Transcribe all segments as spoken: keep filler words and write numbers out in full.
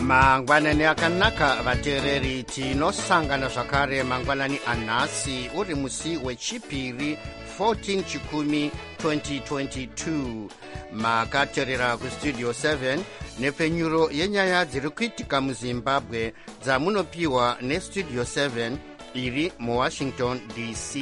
mangwanani akanaka vateereri, tinosangana zvakare mangwanani anhasi uri musi wechipiri fourteen chikumi twenty twenty-two. makateerera kustudio seven nepfenyuro yenyaya dziri kuitika muzimbabwe dzamunopiwa nestudio seven iri muwashington D C.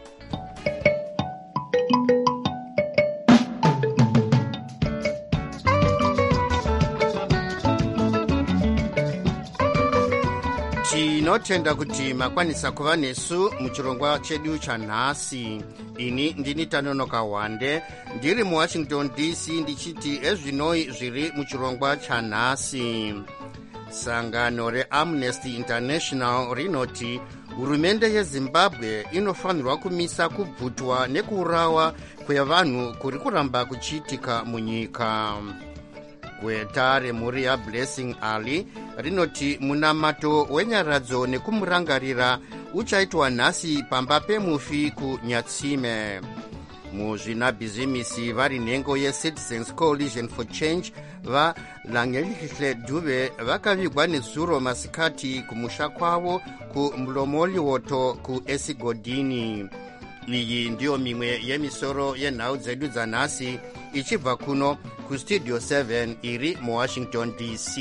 tinotenda kuti makwanisa kuva nesu muchirongwa chedu chanhasi. ini ndini Tanonoka Wande ndiri muwashington D C ndichiti ezvinoi zviri muchirongwa chanhasi. sangano reamnesty international rinoti hurumende yezimbabwe inofanirwa kumisa kubvutwa nekuurawa kwevanhu kuri kuramba kuchiitika munyika. gweta remhuri yaBlessing Ali rinoti munamato wenyaradzo nekumurangarira uchaitwa nhasi pamba pemufi kuNyatsime. muzvinabhizimisi vari nhengo yeCitizens Coalition for Change vaLangelihle Dube vakavigwa nezuro masikati kumusha kwavo kuMlomoliwoto kuEsigodini. iyi ndiyo mimwe yemisoro yenhau dzedu dzanhasi ichibva kuno kustudio seven iri muwashington D C.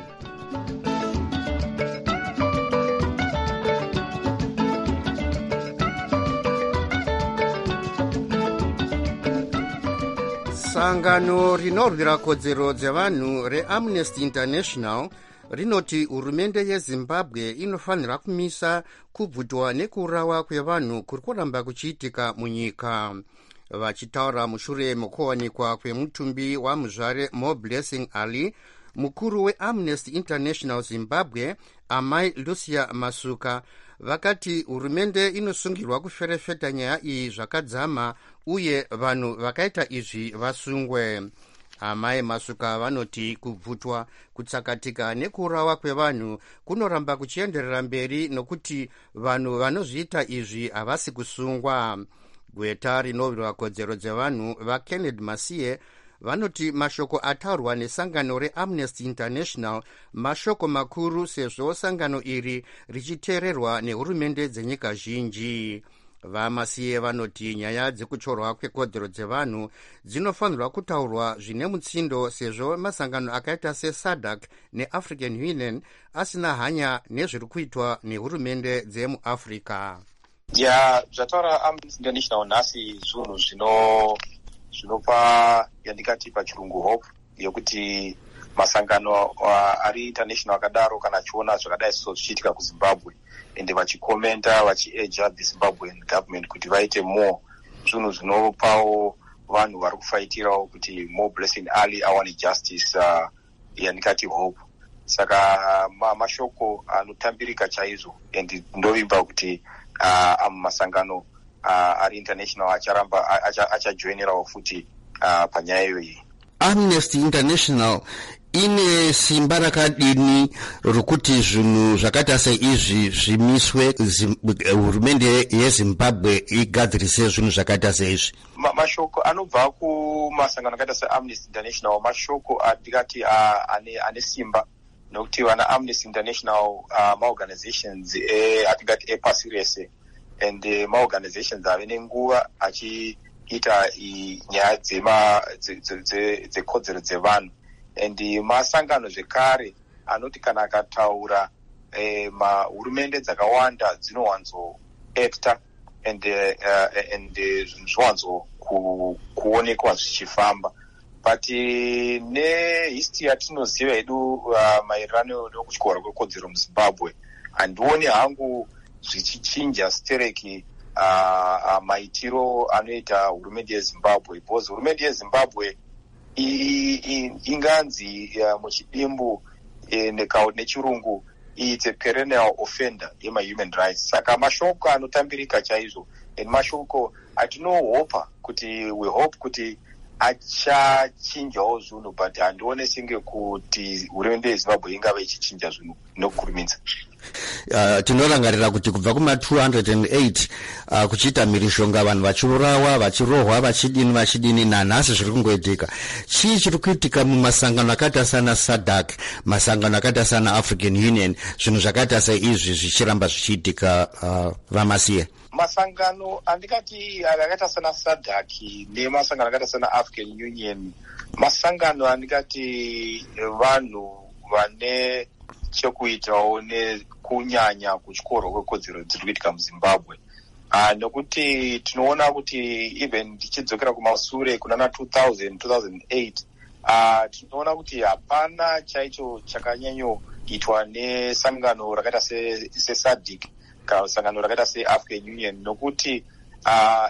sangano rinorwira kodzero dzevanhu reamnesty international rinoti hurumende yezimbabwe inofanira kumisa kubvutwa nekuurawa kwevanhu kuri kuramba kuchiitika munyika. vachitaura mushure mekuwanikwa kwemutumbi wamuzvare moBlessing Ali, mukuru weamnesty international zimbabwe amai Lucia Masuka vakati hurumende inosungirwa kuferefeta nyaya iyi zvakadzama uye vanhu vakaita izvi vasungwe. amai Masuka vanoti kubvutwa, kutsakatika nekuurawa kwevanhu kunoramba kuchienderera mberi nokuti vanhu vanozviita izvi havasi kusungwa. gweta rinorwira kodzero dzevanhu vaKennedy Masiye vanoti mashoko ataurwa nesangano reamnesty international mashoko makuru sezvo sangano iri richiteererwa nehurumende dzenyika zhinji. vamasiye vanoti nyaya dzekuchorwa kwekodzero dzevanhu dzinofanirwa kutaurwa zvine mutsindo sezvo masangano akaita seSADC neAfrican Union asina hanya nezviri kuitwa nehurumende dzemuAfrica. ya zvataura Amnesty International nhasi zvinhu zvino zvinopa yandikati pachirungu hope yekuti masangano uh, ari international akadaro kana achiona zvakadai so zvichiitika kuZimbabwe ende vachikomenta vachiurge the Zimbabwean government kuti vaite more, zvinhu zvinopawo vanhu vari kufaitirawo kuti moBlessing Ali awane justice uh, yandikati hope. saka ma, mashoko anotambirika uh, chaizvo ende ndovimba kuti uh, masangano uh, ari international acharamba achajoinerawo futi uh, panyaya iyoyi. Amnesty International ine simba rakadini rokuti zvinhu zvakaita seizvi zvimiswe hurumende yeZimbabwe igadzirise zvinhu zvakaita seizvi? Ma, mashoko anobva kumasangano akaita seAmnesty International mashoko atikati uh, ane, ane simba nokuti vana Amnesty International uh, maorganizations e, atingati epasi rese and uh, maorganizations ave nenguva achiita nyaya dzekodzero dzevanhu and masangano zvekare anoti kana akataura eh, mahurumende dzakawanda dzinowanzoacta and uh, and zvinhu zvowanzo ku, kuonekwa zvichifamba but nehistory yatinoziva yedu uh, maererano nokutyorwa kwekodzero muZimbabwe handioni hangu zvichichinja stereki uh, uh, maitiro anoita hurumende yeZimbabwe because hurumende yeZimbabwe inganzi uh, muchidimbu e, nechirungu it's a perennial offender yemahuman rights. saka mashoko anotambirika chaizvo and mashoko atinohopa kuti we hope kuti achachinjawo zvinhu but handione senge kuti hurumende yeZimbabwe ingava ichichinja zvinhu nokukurumidza. Uh, tinorangarira kuti kubva kuma two hundred eight uh, kuchiita mhirishonga vanhu vachiurawa vachirohwa vachidini vachidini nanhasi zviri kungoitika. Chii chiri kuitika mumasangano akaita sana SADC, masangano akaita sana African Union, zvinhu zvakaita seizvi zvichiramba zvichiitika? uh, Vamasiye, masangano andikati akaita sana SADC nemasangano akaita sana African Union masangano andikati vanhu vane chekuitawo nekunyanya kuchikoro kwekodzero dziri kuitika muZimbabwe. Uh, nekuti tinoona kuti even ndichidzokera kumasure kunana two thousand two thousand eight uh, tinoona kuti hapana chaicho chakanyanyoitwa nesangano rakaita seSADC kana sangano rakaita seAfrican Union, nokuti uh,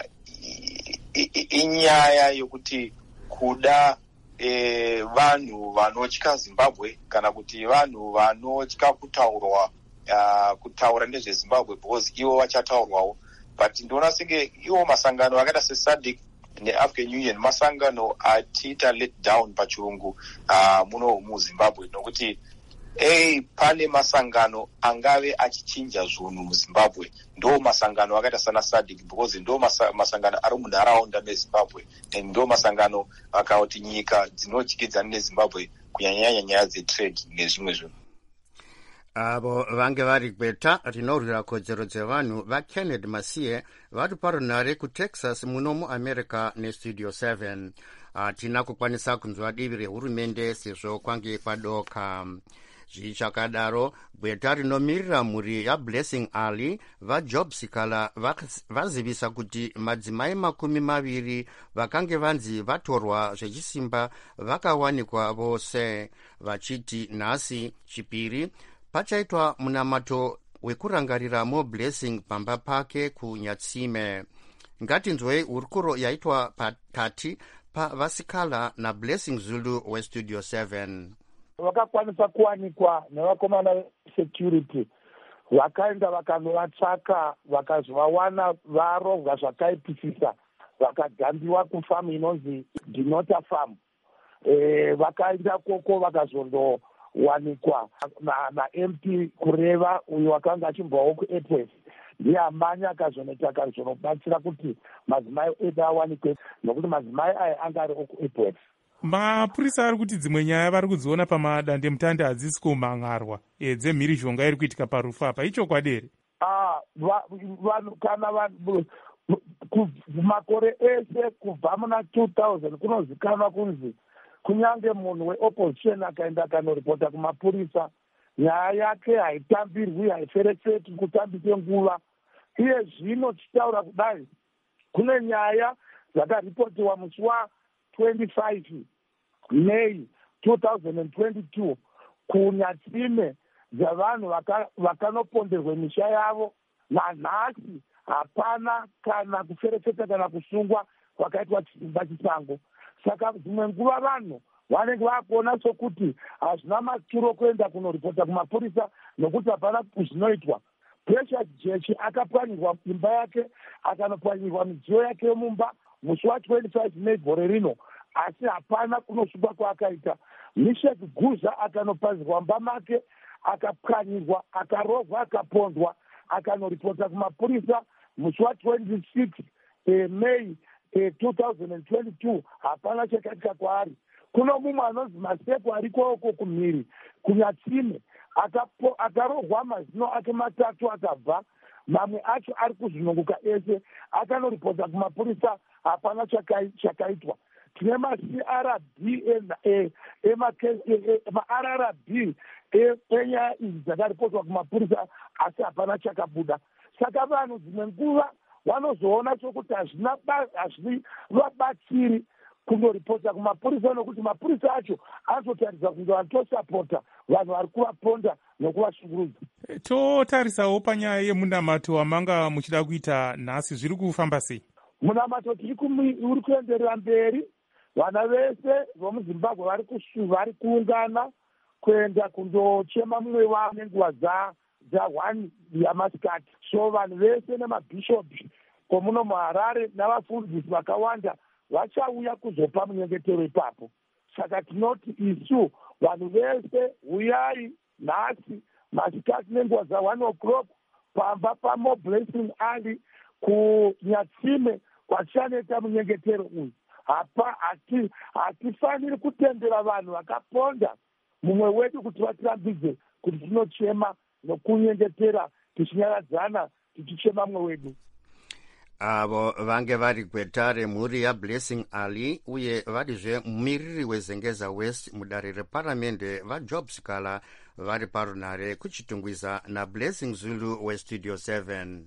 inyaya yokuti kuda E, vanhu vanotya Zimbabwe kana kuti vanhu vanotya kutaurwa uh, kutaura nezveZimbabwe because ivo vachataurwawo. But ndinoona senge iwo masangano akaita seSADC neAfrican Union masangano atiita let down pachirungu uh, muno muZimbabwe, nokuti ei pane masangano angave achichinja zvinhu muZimbabwe ndo masangano akaita sana SADC because ndo masa, masangano ari munharaunda meZimbabwe ndo masangano akauti nyika dzinodyidzana neZimbabwe kunyanyanya nyaya dzetrade nezvimwe zvinhu. Avo vange vari gweta rinorwira kodzero dzevanhu vaKennedy Masiye vari parunhare kuTexas muno muAmerica neStudio seven. Hatina kukwanisa kunzwa divi rehurumende sezvo kwange kwadoka. Zvichakadaro, gweta rinomirira mhuri yaBlessing Ali vaJob Sikala vazivisa kuti madzimai makumi maviri vakange vanzi vatorwa zvechisimba vakawanikwa vose, vachiti nhasi chipiri pachaitwa munamato wekurangarira moBlessing pamba pake kuNyatsime. Ngatinzwei hurukuro yaitwa pakati pavasikala naBlessing Zulu weStudio seven. Vakakwanisa kuwanikwa nevakomana security vakaenda vakanovatsvaka vakazovawana varovwa zvakaipisisa vakadhambiwa kufamu inonzi Dinota Farm. E, vakaenda koko vakazondowanikwa naM P Kureva uyo wakanga achimbwawo kuAirways ndiye amanya akazonoita akazonobatsira kuti madzimai edu awanikwe nokuti madzimai aya anga ari okuAirways. Mapurisa ari kuti dzimwe nyaya vari kudziona pamadande mutande hadzisi kumhangarwa e, dzemhirishonga iri kuitika parufu apa, ichokwadi here? Ah, vanhu kana vanhu makore ese kubva muna two thousand kunozikanwa kunzi kunyange munhu weopposition akaenda akanoripota kumapurisa nyaya yake haitambirwi, haiferefeti kutambise nguva. Iye zvino tichitaura kudai kune nyaya dzakaripotiwa musi wa twenty-five May two thousand twenty-two kuNyatsime dzavanhu vakanoponderwe misha yavo, nanhasi hapana kana kuferefeta kana kusungwa kwakaitwa chisimba chisango. Saka dzimwe nguva vanhu vanenge vakuona sokuti hazvina maturo kuenda kunoripota kumapurisa nokuti hapana zvinoitwa. Precious Jeshi akapwanyirwa imba yake akanopwanyirwa midziyo yake yomumba musi wa twenty-five May gore rino, asi hapana kunosungwa kwaakaita. Mishek Guza akanopazirwa mba make akapwanyirwa akarovwa akapondwa akanoripota kumapurisa musi wa twenty-six May two thousand twenty-two, hapana chakaitika kwaari. Kuno mumwe anonzi Masepo arikoko kumhiri kuNyatsime akarohwa mazino ake matatu akabva, mamwe acho ari kuzvinongoka ese, akanoripota kumapurisa, hapana chakaitwa. Tine ma-C R B ma-R R B enyaya idzi dzakaripotwa kumapurisa asi hapana chakabuda. Saka vanhu dzimwe nguva vanozoona sokuti hazvina vabatsiri kundoripota kumapurisa nokuti mapurisa acho anototaridza kunge vanotosapota vanhu vari kuvaponda nokuvashungurudza. Totarisawo panyaya yemunamato wamanga muchida kuita nhasi, zviri kufamba sei? Munamato uri kuenderera mberi. Vana vese vomuZimbabwe vari vari kuungana kuenda kundochema mumwe wavo nenguva dzaone yamasikati. So vanhu vese nemabhishopi komuno muHarare navafundisi vakawanda vachauya kuzopa munyengetero ipapo. Saka tinoti isu vanhu vese uyai nhasi masikati nenguva za-one o'clock pamba pamo Blessing Ali kunyatsime kwachaneta munyengetero uyu. Hapa hatifaniri kutendera vanhu vakaponda mumwe wedu kuti vatirambidze kuti tinochema nokunyengetera tichinyaradzana tichichema mumwe wedu. Avo vange vari gweta remhuri yaBlessing Ali uye varizve mumiriri weZengeza West mudare reparamende vaJob Sikala vari parunare kuchitungwiza naBlessing Zulu weStudio seven.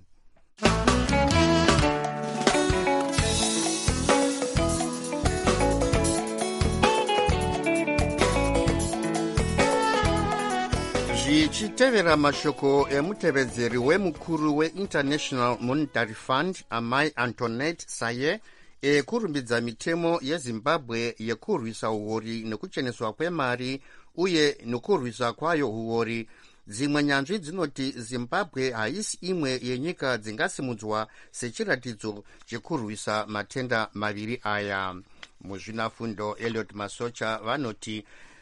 Zvichitevera mashoko emutevedzeri wemukuru weInternational Monetary Fund amai Antoinette Saye ekurumbidza mitemo yeZimbabwe yekurwisa uori nekucheneswa kwemari uye nekurwisa kwayo uori. Dzimwe nyanzvi dzinoti Zimbabwe haisi imwe yenyika dzingasimudzwa sechiratidzo chekurwisa matenda maviri aya. Muzvinafundo Elliot Masocha vanoti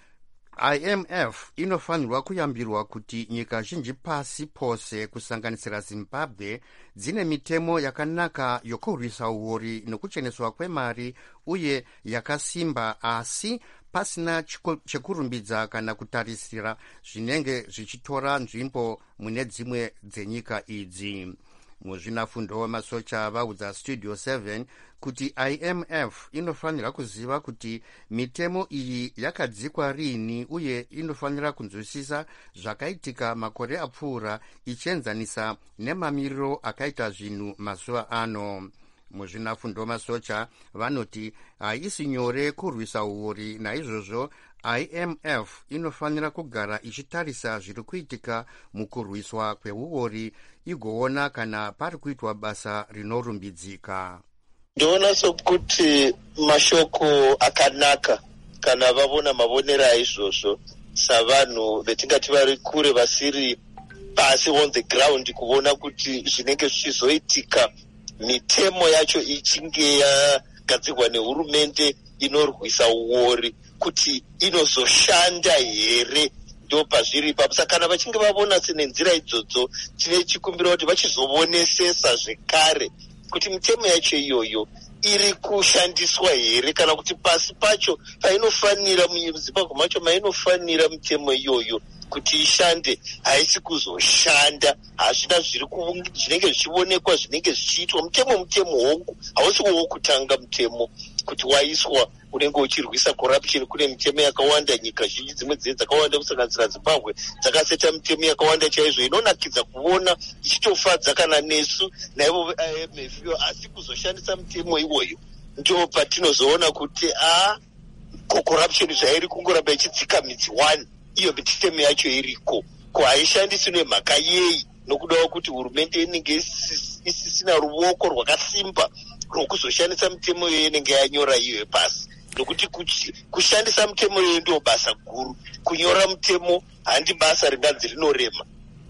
I M F inofanirwa kuyambirwa kuti nyika zhinji pasi pose kusanganisira Zimbabwe dzine mitemo yakanaka yokurwisa uori nekucheneswa kwemari uye yakasimba, asi pasina chekurumbidza kana kutarisira zvinenge zvichitora nzvimbo mune dzimwe dzenyika idzi. Muzvinafundo Masocha vaudza Studio seven kuti I M F inofanira kuziva kuti mitemo iyi yakadzikwa rini uye inofanira kunzwisisa zvakaitika makore apfuura ichienzanisa nemamiriro akaita zvinhu mazuva ano. Muzvinafundo Masocha vanoti haisi nyore kurwisa uori, naizvozvo I M F inofanira kugara ichitarisa zviri kuitika mukurwiswa kweuori igoona kana pari kuitwa basa rinorumbidzika. Ndoona sokuti mashoko akanaka kana vavona mavonero aizvozvo savanhu vetingati vari kure vasiri pasi on the ground kuona kuti zvinenge zvichizoitika mitemo yacho ichinge yagadzirwa nehurumende inorwisa uori kuti inozoshanda here ndo pazviri papo. Saka kana vachinge vavona sene nzira idzodzo tine chikumbiro kuti vachizovonesesa zvekare kuti mitemo yacho iyoyo iri kushandiswa here kana kuti pasi pacho painofanira muZimbabwe macho mainofanira mitemo iyoyo kuti ishande haisi kuzoshanda. Hazvina zviri zvinenge zvichionekwa zvinenge zvichiitwa. Mutemo mutemo hongu hausi wokutanga mutemo kuti waiswa unenge uchirwisa corruption. Kune mitemo yakawanda, nyika zhinji dzimwe dzine dzakawanda kusanganisira Zimbabwe dzakaseta mitemo yakawanda chaizvo inonakidza kuona ichitofadza kana nesu naivo I M F yo, asi kuzoshandisa mitemo iwoyo ndio patinozoona kuti a corruption zvairi kungoramba ichidzika midzi one iyo mitemo yacho iriko ko haishandiswi nemhaka yei, nokudawo kuti hurumende inenge isisina ruoko rwakasimba rwokuzoshandisa mitemo iyoyo inenge yanyora iyoyo pasi, nokuti kushandisa mitemo iyoyo ndio basa guru. Kunyora mitemo handi basa ringanzi rinorema.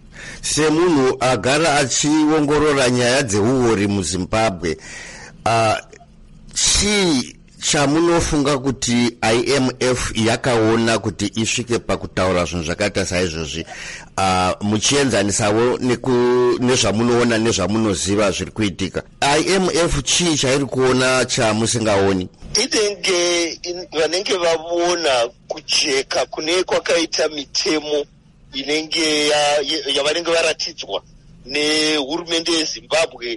Semunhu agara achiongorora nyaya dzeuori muZimbabwe, uh, chii chamunofunga kuti I M F yakaona kuti isvike pakutaura zvinhu zvakaita saizvozvi, uh, muchienzanisawo nezvamunoona nezvamunoziva zviri kuitika? I M F chii chairi kuona chamusingaoni? Inenge vanenge vavona kujeka kune kwakaita mitemo inenge yavanenge varatidzwa nehurumende yeZimbabwe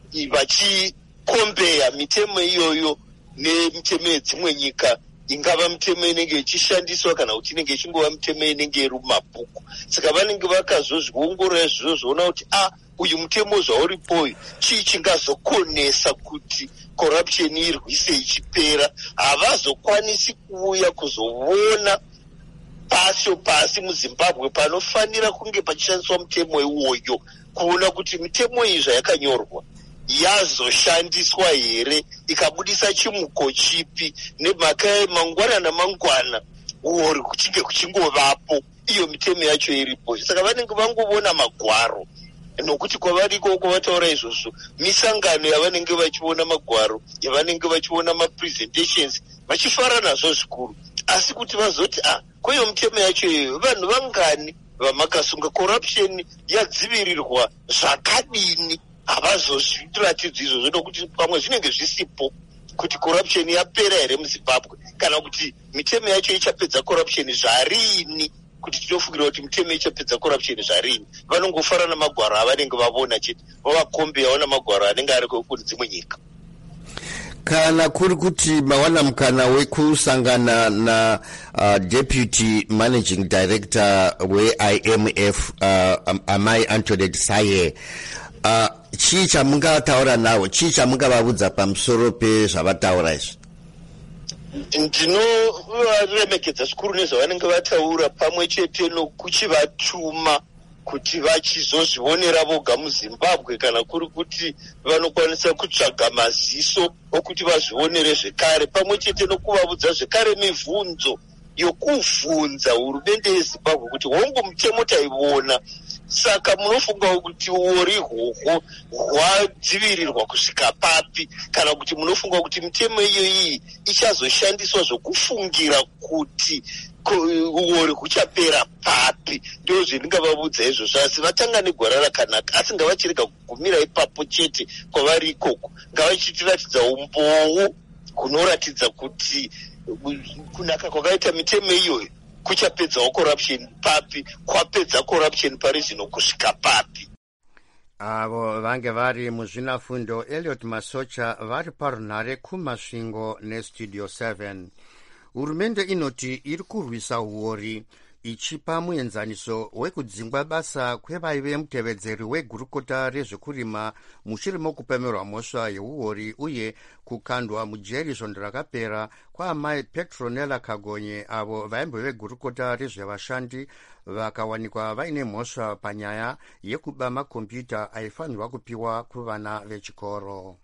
vachikombeya mitemo iyoyo nemitemo yedzimwe nyika, ingava mitemo inenge ichishandiswa kana kuti inenge ichingova mitemo inenge iri mumabhuku. Saka vanenge vakazozviongorora izvozvo zvoona kuti a uyu mutemo zvauripoyu chii chingazokonesa kuti corruption irwise ichipera. Havazokwanisi kuuya kuzoona pasho pasi muZimbabwe panofanira kunge pachishandiswa mutemo iwoyo kuona kuti mitemo iyi zvayakanyorwa yazoshandiswa here, ikabudisa chimuko chipi, nemhaka mangwana namangwana uori kuchinge kuchingovapo iyo mitemo yacho iripo. Saka vanenge vangovona magwaro, nokuti kwavariko kwavataura izvozvo misangano yavanenge vachiona magwaro, yavanenge vachiona mapresentations vachifara nazvo zvikuru, asi kuti vazoti ah kweyo mitemo yacho iyoyo vanhu vangani vamakasunga corruption yadzivirirwa zvakadini havazozviratidzi izvozvo nokuti pamwe zvinenge zvisipo kuti corruption yapera here muZimbabwe kana kuti mitemo yacho ichapedza corruption zvarini kuti tinofungira kuti mitemo ichapedza corruption zvarini. Vanongofara namagwaro avanenge vavona chete vavakombeyawo namagwaro anenge ari kune dzimwe nyika. Kana kuri kuti mawana mukana wekusangana na uh, Deputy Managing Director we-I M F uh, Amai Antoinette Saye, uh, chii chamungataura nawo, chii chamungavabudza pamusoro pezvavataura izvi? Ndinoremekedza zvikuru nezvavanenge vataura pamwe chete nokuchivatuma kuti vachizozvionera voga muZimbabwe kana kuri kuti vanokwanisa kutsvaga maziso okuti vazvionere zvekare pamwe chete nokuvabudza zvekare mibvunzo yokuvhunza hurumende yeZimbabwe kuti hongu mutemo taiona, saka munofunga kuti uori hwohwo hwadzivirirwa kusvika papi, kana kuti munofunga kuti mitemo iyoyi ichazoshandiswa zvokufungira kuti uori huchapera papi. Ndo zvendingavabudza izvozvo, asi vatanga negwara rakanaka, asi ngavachirega kugumira ipapo chete kwavari ikoko, ngavachitiratidza umboo kunoratidza kuti kunaka kwakaita mitemo iyoyo kuchapedzawo corruption papi, kwapedza corruption pari zvino kusvika papi. Avo vange vari muzvinafundo Elliot Masocha vari parunhare kumasvingo nestudio seven. Hurumende inoti iri kurwisa uori ichipa muenzaniso wekudzingwa basa kwevaive mutevedzeri wegurukota rezvekurima mushure mokupemerwa mhosva yeuori uye kukandwa mujeri svondo rakapera kwaamai Petronella Kagonye avo vaimbove gurukota rezvevashandi vakawanikwa vaine mhosva panyaya yekuba makombiyuta aifanirwa kupiwa kuvana vechikoro.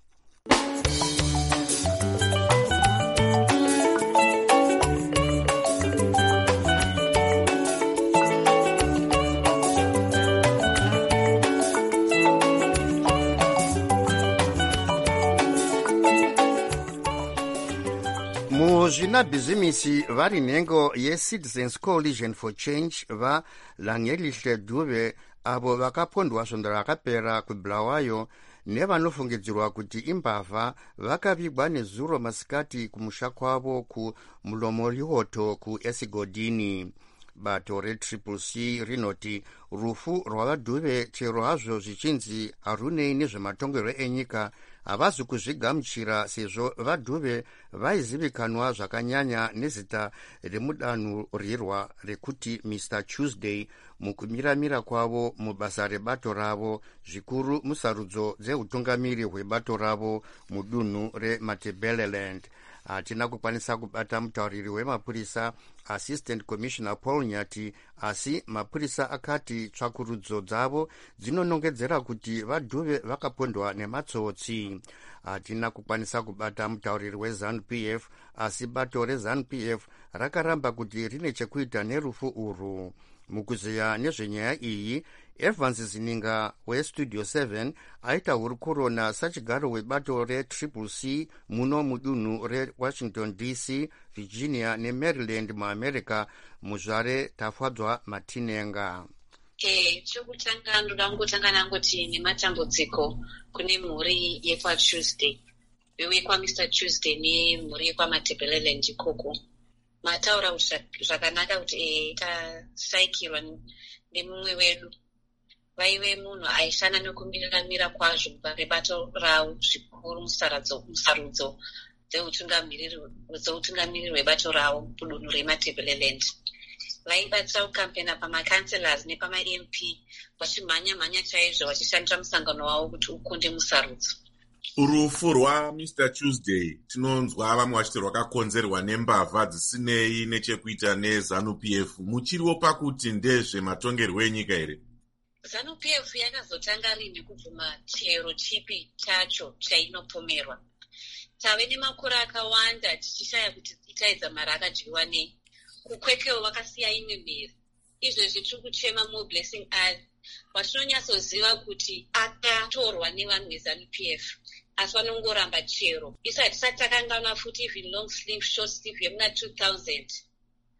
Muzvinabhizimisi vari nhengo yeCitizens Coalition for Change vaLangelihle Dube avo vakapondwa svondo rakapera kuBulawayo nevanofungidzirwa kuti imbavha vakavigwa nezuro masikati kumusha kwavo kuMulomolihoto kuEsigodini. Bato retriple C rinoti rufu rwavaDube chero hazvo zvichinzi harunei nezvematongerwo enyika havazi kuzvigamuchira sezvo vaDube vaizivikanwa zvakanyanya nezita remudanhurirwa rekuti Mister Tuesday mukumiramira kwavo mubasa rebato ravo, zvikuru musarudzo dzeutungamiri hwebato ravo mudunhu reMatabeleland. Hatina kukwanisa kubata mutauriri wemapurisa Assistant Commissioner Paul Nyati, asi mapurisa akati tsvakurudzo dzavo dzinonongedzera kuti vaDube vakapondwa nematsotsi. Hatina kukwanisa kubata mutauriri weZANU-P F, asi bato reZANU-P F rakaramba kuti rine chekuita nerufu urwu. Mukuzeya nezvenyaya iyi, Evans Zininga weStudio seven aita hurukuro nasachigaro webato retriple C muno mudunhu reWashington D C, Virginia neMaryland muAmerica, muzvare Tafadzwa Matinenga. Eh, chokutanga ndoda ngotanga nangoti nematambudziko kune mhuri yekwaTuesday. Wewe kwa Mister Tuesday nemhuri yekwaMatabeleland ikoko. Mataura zvakanaka kuti eh tasaikirwa nemumwe wedu. Vaive munhu aishanda nekumiramira kwazvo parebato ravo zvikuru musaradzo musarudzo dzeutungamiriri hwebato ravo kudunhu reMatabeleland. Vaibatsira kukampena pamakanselas nepama-M P vachimhanya-mhanya chaizvo vachishandira musangano wavo kuti ukunde musarudzo. Rufu rwaMister Tuesday tinonzwa vamwe vachiti rwakakonzerwa nembavha dzisinei nechekuita neZANU-P F. Muchiriwo pakuti ndezvematongerwo enyika here? ZANU-P F yakazotanga rini kubvuma chero chipi chacho chainopomerwa. Tave nemakore akawanda tichishaya kuti itaidza mari akadyiwa nei. Kukwekewo vakasiya imwe mhiri. Izvezvi tiri kuchema More Blessing ari vatinonyatsoziva kuti akatorwa nevanhu veZANU-P F, asi vanongoramba chero. Isu hatisati takanganwa futi even long sleeve short sleeve yemuna two thousand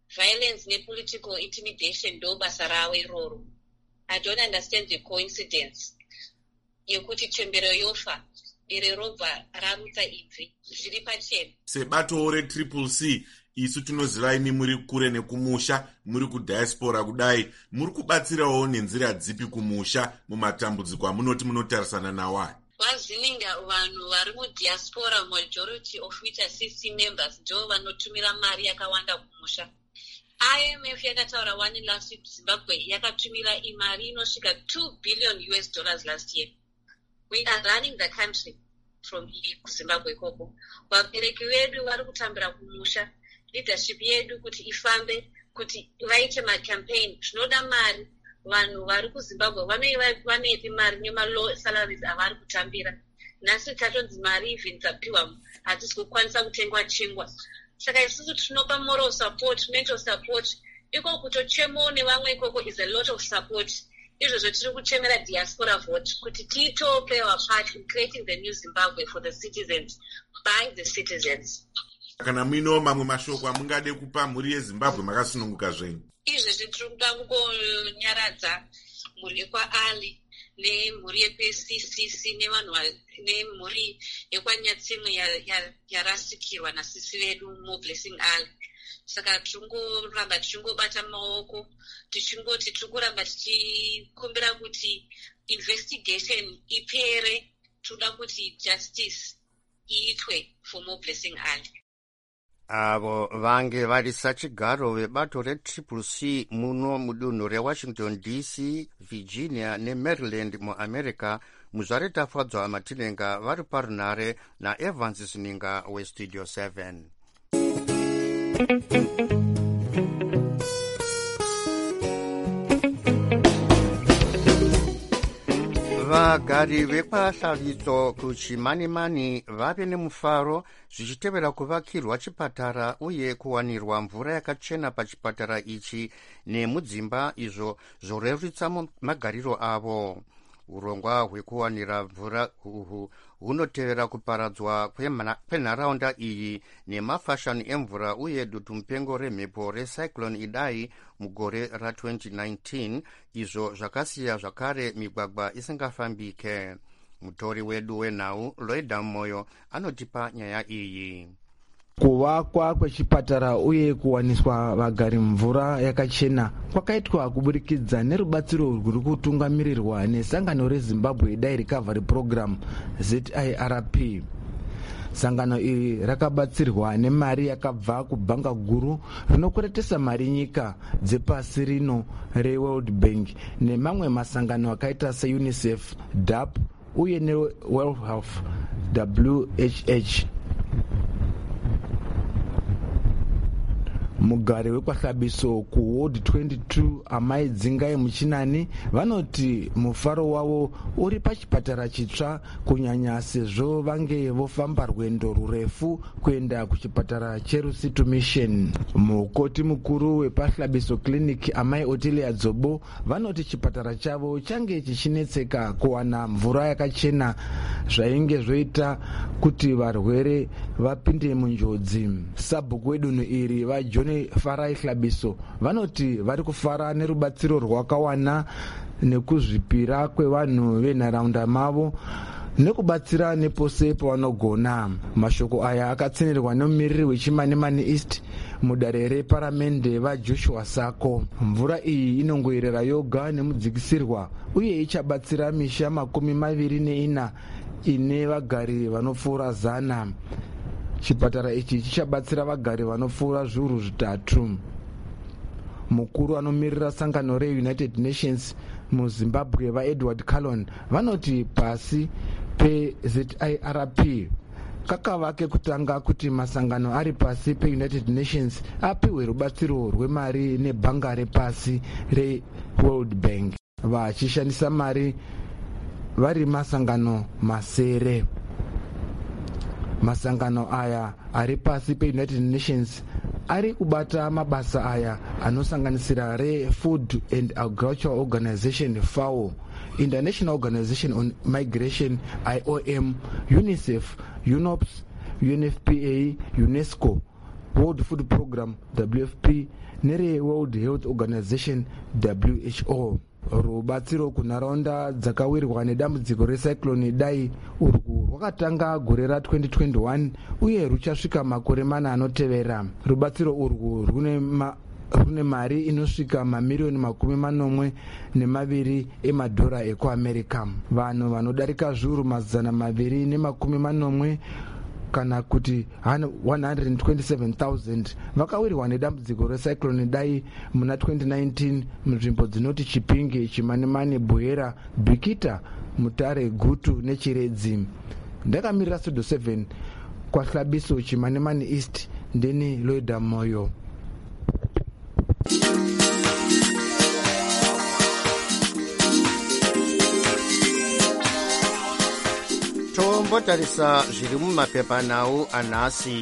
violence nepolitical intimidation ndo basa ravo iroro. I don't understand the coincidence yekuti chembero yofa iri robva raruta ibvi zviri pachena. Sebato retriple C isu tinoziva imi muri kure nekumusha, muri kudiaspora kudai, muri kubatsirawo nenzira dzipi kumusha mumatambudziko amunoti munotarisana nawo? Vazininga vanhu vari mudiaspora, majority of which are C C members, ndo vanotumira mari yakawanda kumusha. I M F yakataura one last week Zimbabwe yakatumira imari inosvika two billion U S dollars last year. We are running the country from Zimbabwe koko. Vabereki vedu vari kutambira kumusha, leadership yedu kuti ifambe, kuti vaite macampaign, zvinoda mari. Vanhu vari kuZimbabwe vaneipi mari nemalow salaries avari kutambira. Nhasi tatonzi mari even dzapiwa hatisi kukwanisa kutengwa chingwa. Saka isusu tinopa moral support, mental support. Iko kutochemo nevamwe ikoko is a lot of support. Izvozvo tiri kuchemera diaspora vote kuti tito play our part in creating the new Zimbabwe for the citizens, by the citizens. Kana muino mamwe mashoko amungade kupa mhuri yeZimbabwe makasununguka zvenyu? Izvezvi tiri kuda kungonyaradza mhuri yekwaali nemhuri yepe-C C C nevanhu nemhuri yekwanyatsimwe yarasikirwa nasisi vedu muBlessing Ali. Saka tichingoramba tichingobata maoko tichingoti tiri kuramba tichikumbira kuti investigation ipere, toda kuti justice iitwe for muBlessing Ali. Avo vange vari sachigaro vebato retriple C muno mudunhu reWashington D C, Virginia neMaryland muAmerica. Muzvare tafadzwa matinenga vari parunhare naEvans Sininga weStudio seven. Vagari vekwahlalitso kuchimanimani vave nemufaro zvichitevera kuvakirwa chipatara uye kuwanirwa mvura yakachena pachipatara ichi nemudzimba izvo zvorerutsa magariro avo. Urongwa hwekuwanira mvura uhu hunotevera kuparadzwa kwenharaunda iyi nemafashani emvura uye dutumupengo remhepo recyclone Idai mugore ratwenty nineteen, izvo zvakasiya zvakare migwagwa isingafambike. Mutori wedu wenhau Loida Moyo anotipa nyaya iyi. Kuvakwa kwechipatara uye kuwaniswa vagari mvura yakachena kwakaitwa kuburikidza nerubatsiro rwuri kutungamirirwa nesangano reZimbabwe Dai Recovery Program Z I R P. Sangano iri rakabatsirwa nemari yakabva kubhanga guru rinokweretesa mari nyika dzepasi rino reWorld Bank nemamwe masangano akaita seUNICEF, D A P uye neWorld Health W H H. Mugari wekwahlabiso kuWard twenty-two Amai Dzingai Muchinani vanoti mufaro wavo uri pachipatara chitsva kunyanya sezvo vange vofamba rwendo rurefu kuenda kuchipatara cheRusitu Mission. Mukoti mukuru wepahlabiso clinic Amai Otilia Dzobo vanoti chipatara chavo change chichinetseka kuwana mvura yakachena zvainge zvoita kuti varwere vapinde munjodzi. Sabhuku wedunhu iri vaJohn Farai Hlabiso vanoti vari kufara nerubatsiro rwakawana nekuzvipira kwevanhu venharaunda mavo nekubatsira nepose pavanogona. Mashoko aya akatsenderwa nemumiriri wechimanimani East mudare reparamende vaJoshua Sako. Mvura iyi inongoyerera yoga nemudzikisirwa uye ichabatsira misha makumi maviri neina ine vagari vanopfuura zana. Chipatara ichi chichabatsira vagari vanopfuura zviuru zvitatu. Mukuru anomirira sangano reUnited Nations muZimbabwe vaEdward Callon vanoti pasi peZ I R P kakava kekutanga kuti masangano ari pasi peUnited Nations apiwe rubatsiro rwemari nebhanga repasi reWorld Bank vachishandisa mari vari masangano masere. Masangano aya ari pasi peUnited Nations ari kubata mabasa aya anosanganisira reFood and Agricultural Organization F A O, International Organization on Migration I O M, UNICEF, UNOPS, U N F P A, UNESCO, World Food Program W F P nere-World Health Organization W H O. Rubatsiro kunharaunda dzakawirwa nedambudziko recyclone Dai urwu rwakatanga gore ra-twenty twenty-one uye ruchasvika makore mana anotevera. Rubatsiro urwu rune ma rune mari inosvika mamiriyoni makumi manomwe nemaviri emadhora ekuamerica. Vanhu vanodarika zviuru mazana maviri nemakumi manomwe kana kuti one hundred twenty-seven thousand vakawirwa nedambudziko recyclone Dai muna twenty nineteen munzvimbo dzinoti Chipinge, Chimanimani, Bwera, Bikita, Mutare, Gutu neChiredzi. Ndakamirira Studio seven kwaHlabiso, Chimanimani East, ndini Loida Moyo. tombotarisa zviri mumapepa nawo anhasi.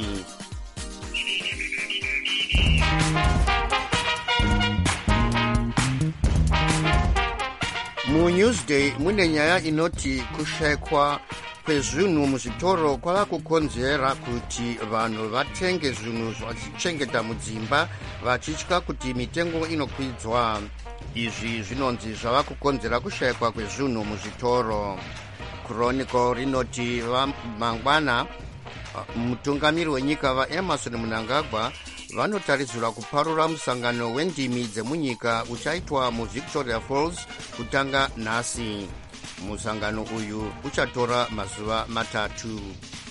muNewsday mune nyaya inoti kushayikwa kwezvinhu muzvitoro kwava kukonzera kuti vanhu vatenge zvinhu zvachichengeta mudzimba vachitya kuti mitengo inokwidzwa. Izvi zvinonzi zvava kukonzera kushayikwa kwezvinhu muzvitoro. Chronicle rinoti mangwana mutungamiri wenyika vaEmmerson Mnangagwa vanotarisirwa kuparura musangano wendimi dzemunyika uchaitwa muVictoria Falls kutanga nhasi. Musangano uyu uchatora mazuva matatu.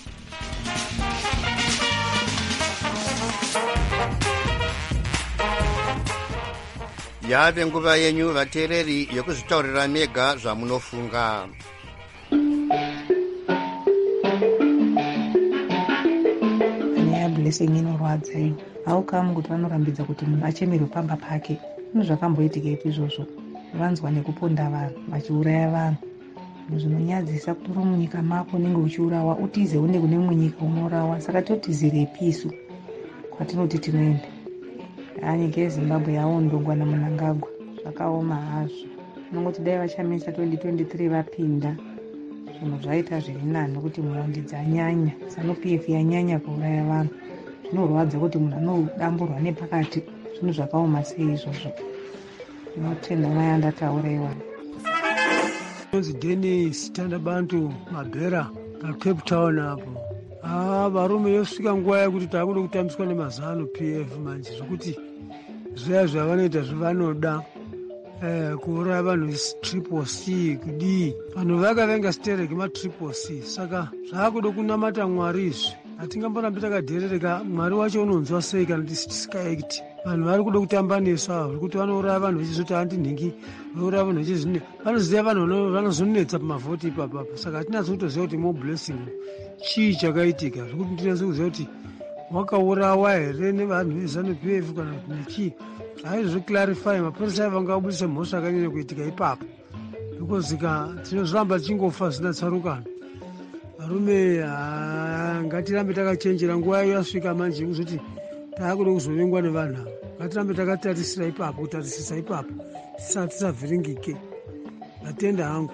Yave nguva yenyu vateereri yekuzvitaurira mega zvamunofunga. Blessing inorwadza iyo haukamu kuti vanorambidza kuti munhu achemerwe pamba pake. Zvinhu zvakamboitika ipi izvozvo, vanzwa nekuponda vanhu vachiuraya vanhu. Zvinonyadzisa kuti uri munyika mako unenge uchiurawa utize une kune mumwe nyika unourawa. Saka totizirepi isu kwatinoti tinoenda? Nyika yeZimbabwe yaondongwa naMnangagwa zvakaoma hazvo. Unongoti dai vachamisa twenty twenty-three vapinda zvinhu zvaita zviri nani kuti muwandi dzanyanya. Zanu-P F yanyanya kuuraya vanhu. Zvinorwadza kuti munhu anodamburwa nepakati. Zvinhu zvakaoma sei izvozvo? Tinotenda mai andataura iwana. Nonzi Dennis Tandabantu Mabhera paCape Town apo. Ah, varume yosvika nguva yekuti taakuda kutambiswa nemazanu-P F manje zvokuti zviya zvavanoita zvavanoda eh, kuuraya vanhu triple C kudii. Vanhu vakavenga stereki matriple C. Saka zvaakuda kunamata Mwari izvi. Hatingamborambi takadherereka. Mwari wacho unonzwa sei kana tisikaekti? Vanhu vari kuda kutamba nesu ava zvekuti vanouraya vanhu vechizoti handinhingi, vanouraya vanhu vechizvine vanoziva vanhu vanozonetsa pamavhoti ipapapa. Saka hatinasi kutoziva kuti more blessing chii chakaitika zvekuti tinasi kuziva kuti wakaurawa here nevanhu vezanu-P F kana kuti nechii. Haizvoclarify mapurisa aivangabudisa mhosva akanyanya kuitika ipapo ikozika tinozviramba tichingofa zvisina tsarukano. Varume ngatirambe takachenjera. Nguva iyo yasvika manje kuzoti taakuda kuzovengwa nevanhu ava. Ngatirambe takatarisira ipapo, kutarisisa ipapo tisati tisavhiringike. Ndatenda hangu.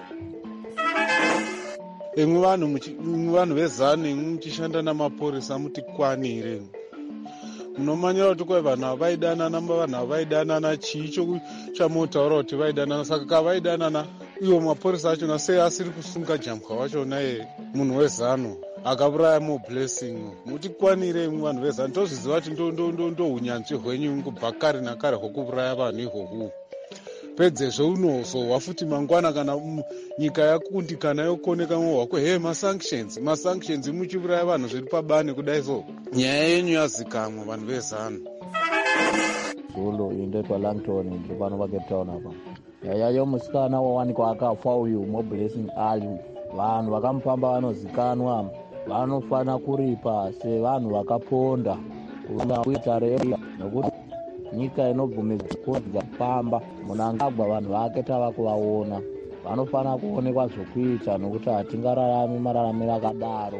Imwe vanhu vanhu vezanu imwe muchishanda namapurisa mutikwanire. Munomanyira kuti kwai vanhu ava vaidanana, vanhu ava vaidanana, chii chamotaura kuti vaidanana. Saka kavaidanana iwo mapurisa achona sei asiri kusunga jambwa wachona ye munhu wezanu akauraya More Blessing. Mutikwanire imwe vanhu vezanu, tozviziva kuti ndounyanzvi hwenyu kubva kare nakare hwokuuraya vanhu ihwohwo. Pedzezvo unozowa futi mangwana kana nyika yakundikana yokoneka mwoyo wako he masanctions masanctions muchiuraya vanhu zviri pabani kudai. So nyaya yenyu yazikamwa vanhu vezanu. Zulu indoitwa Langton ndiri pano paCape Town apa. Nyaya yomusikana wawanikwa akafa uyu More Blessing ali vanhu vakamupamba vanozikanwa, vanofana kuripa sevanhu vakaponda kuita reba nokuti nyika inobvumidzwa kukodza kupamba. Mnangagwa vanhu vake tava kuvaona, vanofana kuonekwa zvokuita nokuti hatingararami mararamiro akadaro.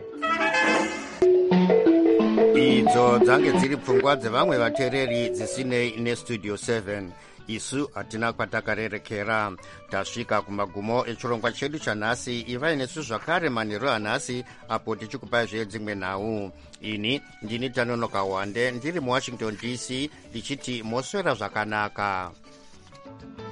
Idzo dzange dziri pfungwa dzevamwe vateereri dzisinei neStudio seven. isu hatina kwatakarerekera. Tasvika kumagumo echirongwa chedu chanhasi. Ivai nesu zvakare manheru anhasi apo tichikupai zvedzimwe nhau. Ini ndini Tanonoka Wande ndiri muWashington D C ndichiti moswera zvakanaka.